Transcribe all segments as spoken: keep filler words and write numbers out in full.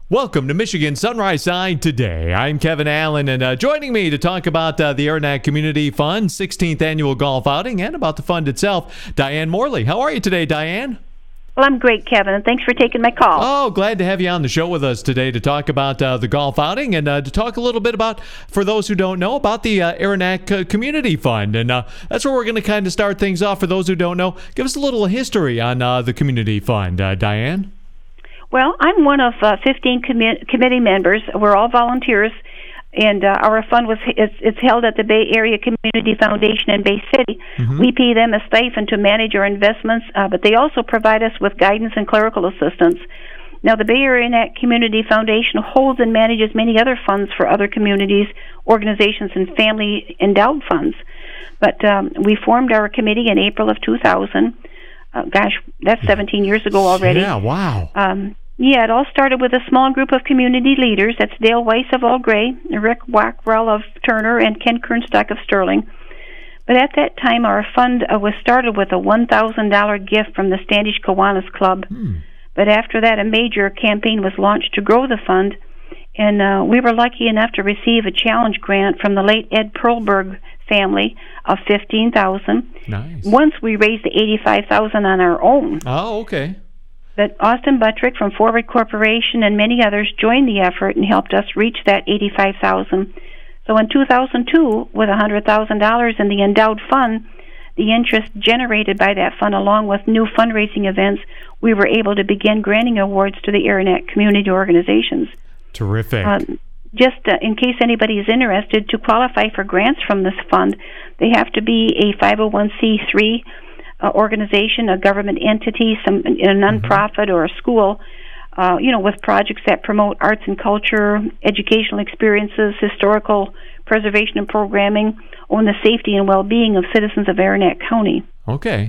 Welcome to Michigan Sunrise Side Today. I'm Kevin Allen, and uh, joining me to talk about uh, the Aranac Community Fund sixteenth Annual Golf Outing and about the fund itself, Diane Morley. How are you today, Diane? Well, I'm great, Kevin, and thanks for taking my call. Oh, glad to have you on the show with us today to talk about uh, the golf outing and uh, to talk a little bit about, for those who don't know, about the uh, Aranac uh, Community Fund. And uh, that's where we're going to kind of start things off. For those who don't know, give us a little history on uh, the Community Fund, uh, Diane. Well, I'm one of uh, fifteen commi- committee members. We're all volunteers, and uh, our fund was it's, it's held at the Bay Area Community Foundation in Bay City. Mm-hmm. We pay them a stipend to manage our investments, uh, but they also provide us with guidance and clerical assistance. Now, the Bay Area Community Foundation holds and manages many other funds for other communities, organizations, and family endowed funds. But um, we formed our committee in April of two thousand. Uh, gosh, that's seventeen years ago already. Yeah, wow. Um, yeah, it all started with a small group of community leaders. That's Dale Weiss of All Gray, Rick Wackrell of Turner, and Ken Kernstock of Sterling. But at that time, our fund uh, was started with a one thousand dollars gift from the Standish Kiwanis Club. Hmm. But after that, a major campaign was launched to grow the fund, and uh, we were lucky enough to receive a challenge grant from the late Ed Perlberg family of fifteen thousand dollars. Nice. Once we raised the eighty-five thousand dollars on our own. Oh, okay. But Austin Buttrick from Forward Corporation and many others joined the effort and helped us reach that eighty-five thousand dollars. So in two thousand two, with one hundred thousand dollars in the endowed fund, the interest generated by that fund, along with new fundraising events, we were able to begin granting awards to the Aranac community organizations. Terrific. Uh, just uh, in case anybody is interested, to qualify for grants from this fund, they have to be a five oh one c three uh, organization, a government entity, some a nonprofit, mm-hmm. or a school, uh, you know, with projects that promote arts and culture, educational experiences, historical preservation and programming, on the safety and well-being of citizens of Aranac County. Okay.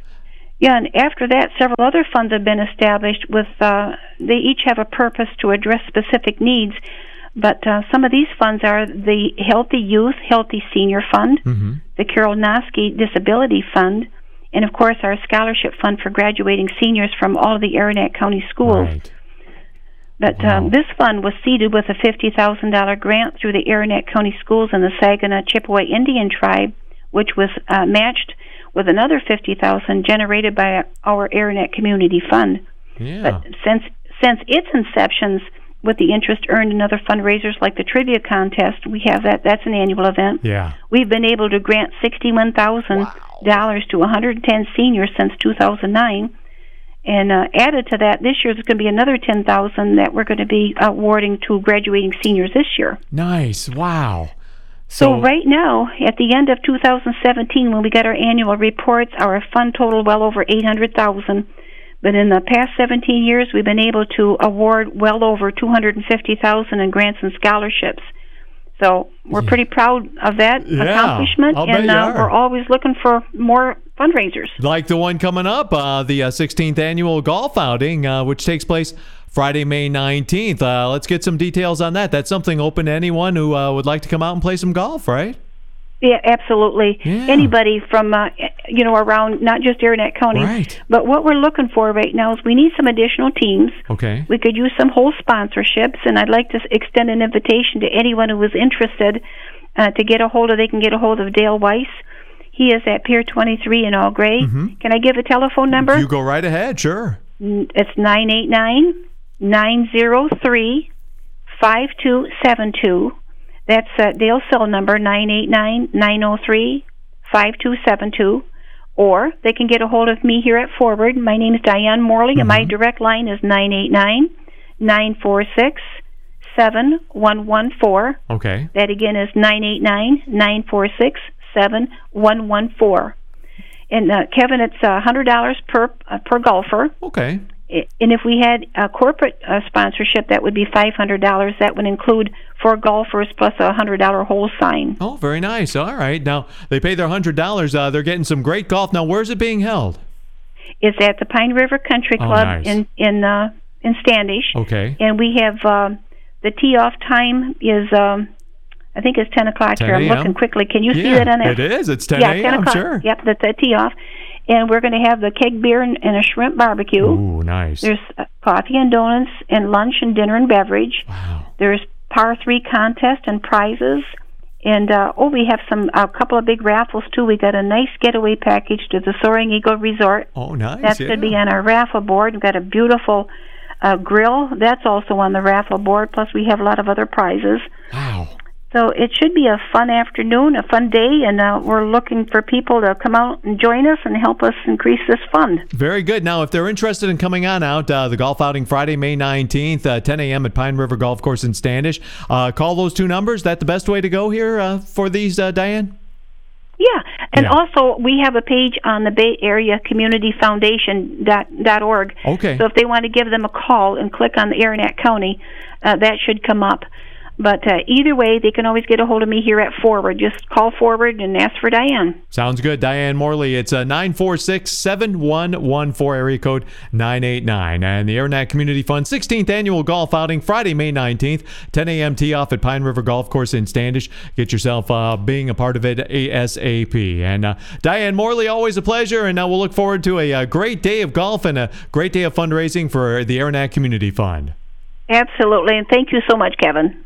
Yeah, and after that, several other funds have been established with, uh, they each have a purpose to address specific needs. But uh, some of these funds are the Healthy Youth, Healthy Senior Fund, mm-hmm. the Carol Noske Disability Fund, and, of course, our Scholarship Fund for graduating seniors from all of the Aranac County schools. Right. But wow. um, this fund was seeded with a fifty thousand dollars grant through the Aranac County schools and the Saginaw Chippewa Indian Tribe, which was uh, matched with another fifty thousand dollars generated by our Aranac Community Fund. Yeah. But since, since its inceptions, with the interest earned in other fundraisers like the trivia contest, we have that. That's an annual event. Yeah. We've been able to grant sixty-one thousand dollars wow. to one hundred ten seniors since two thousand nine. And uh, added to that, this year there's going to be another ten thousand dollars that we're going to be awarding to graduating seniors this year. Nice. Wow. So, so right now, at the end of two thousand seventeen, when we got our annual reports, our fund totaled well over eight hundred thousand dollars. But in the past seventeen years, we've been able to award well over two hundred fifty thousand dollars in grants and scholarships. So we're yeah. pretty proud of that yeah, accomplishment, I'll and bet you uh, are. we're always looking for more fundraisers. Like the one coming up, uh, the uh, sixteenth Annual Golf Outing, uh, which takes place Friday, May nineteenth. Uh, let's get some details on that. That's something open to anyone who uh, would like to come out and play some golf, right? Yeah, absolutely. Yeah. Anybody from, uh, you know, around not just Aranac County. Right. But what we're looking for right now is we need some additional teams. Okay. We could use some whole sponsorships, and I'd like to extend an invitation to anyone who is interested uh, to get a hold of, they can get a hold of Dale Weiss. He is at Pier twenty-three in All Gray. Mm-hmm. Can I give a telephone number? You go right ahead, sure. It's nine eight nine, nine zero three, five two seven two. That's uh, Dale's cell number, nine eight nine, nine zero three, five two seven two. Or they can get a hold of me here at Forward. My name is Diane Morley, mm-hmm. and my direct line is nine eight nine, nine four six, seven one one four. Okay. That again is nine eight nine, nine four six, seven one one four. And uh, Kevin, it's uh, one hundred dollars per, uh, per golfer. Okay. And if we had a corporate uh, sponsorship, that would be five hundred dollars. That would include four golfers plus a one hundred dollars whole sign. Oh, very nice. All right. Now, they pay their one hundred dollars. Uh, they're getting some great golf. Now, where's it being held? It's at the Pine River Country oh, Club nice. in in uh, in Standish. Okay. And we have uh, the tee-off time is, um, I think it's ten o'clock here. I'm looking quickly. Can you yeah, see that on it? It is. It's ten yeah, a.m., ten o'clock. sure. Yep, that's the tee-off. and we're going to have the keg beer and, and a shrimp barbecue. Ooh, nice. There's uh, coffee and donuts and lunch and dinner and beverage. Wow. There's par three contest and prizes. And, uh, oh, we have some a couple of big raffles, too. We got a nice getaway package to the Soaring Eagle Resort. Oh, nice. That's yeah. going to be on our raffle board. We've got a beautiful uh, grill. That's also on the raffle board. Plus, we have a lot of other prizes. Wow. So it should be a fun afternoon, a fun day, and uh, we're looking for people to come out and join us and help us increase this fund. Very good. Now, if they're interested in coming on out, uh, the golf outing Friday, May nineteenth, uh, ten a.m. at Pine River Golf Course in Standish, uh, call those two numbers. Is that the best way to go here uh, for these, uh, Diane? Yeah, and Yeah. also we have a page on the Bay Area Community Foundation dot, dot org. Okay. So if they want to give them a call and click on the Aranac County, uh, that should come up. But uh, either way, they can always get a hold of me here at Forward. Just call Forward and ask for Diane. Sounds good. Diane Morley. It's uh, nine four six, seven one one four, area code nine eight nine. And the Aranac Community Fund sixteenth Annual Golf Outing, Friday, May nineteenth, ten a.m. tee-off at Pine River Golf Course in Standish. Get yourself uh, being a part of it ASAP. And uh, Diane Morley, always a pleasure. And uh, we'll look forward to a, a great day of golf and a great day of fundraising for the Aranac Community Fund. Absolutely, and thank you so much, Kevin.